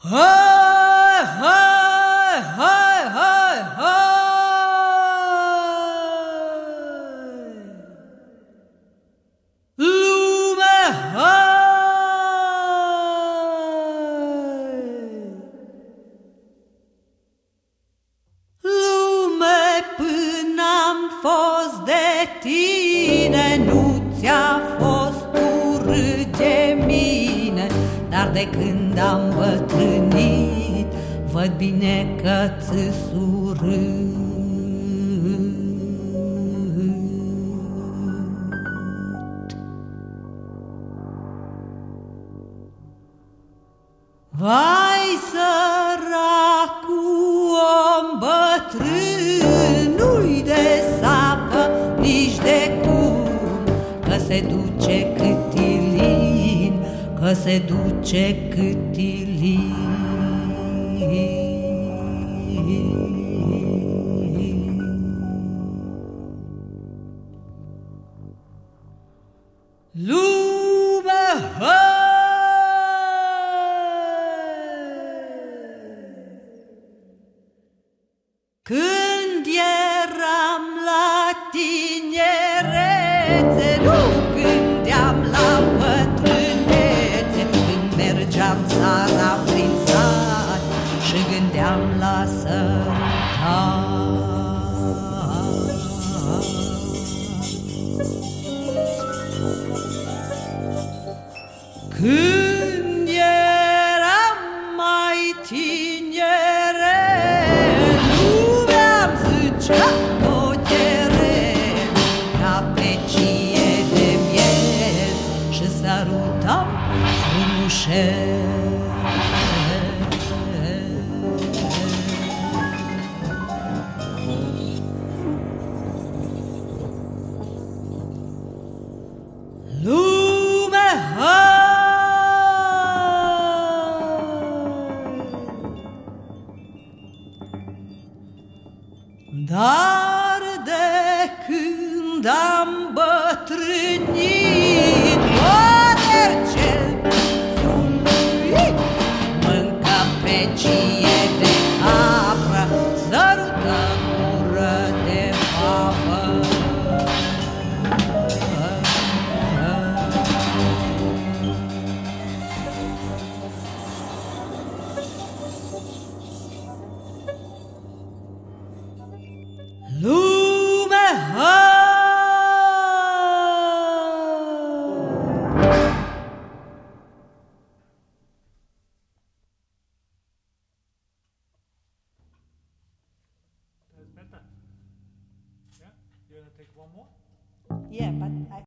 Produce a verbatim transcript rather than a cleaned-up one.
Hai, hai, hai, hai, hai! Lume, hai! Lume, până am fost de tine, nu ți-a fost urât de mine, dar de când am bătrânit, văd bine că ți-s urât. Vai, săracu om bătrân, nu-i de sapă, nici de cum, că se duce câtilin, că se duce câtilin. Lume, hai! Când eram la tinerețe, nu gândeam la bătrânețe, când mergeam țara prin sat și gândeam la sărat. Când eram mai tinere, lumea-mi zicea potere, ca pe cie de miel, și sărutam frumușel. Lume, hai! Dar de când am bătrânit, poate cel fuluit mâncă pe cie de capră, sărută gură de papă. Lume, hai! That's better. Yeah? You wanna take one more? Yeah, but I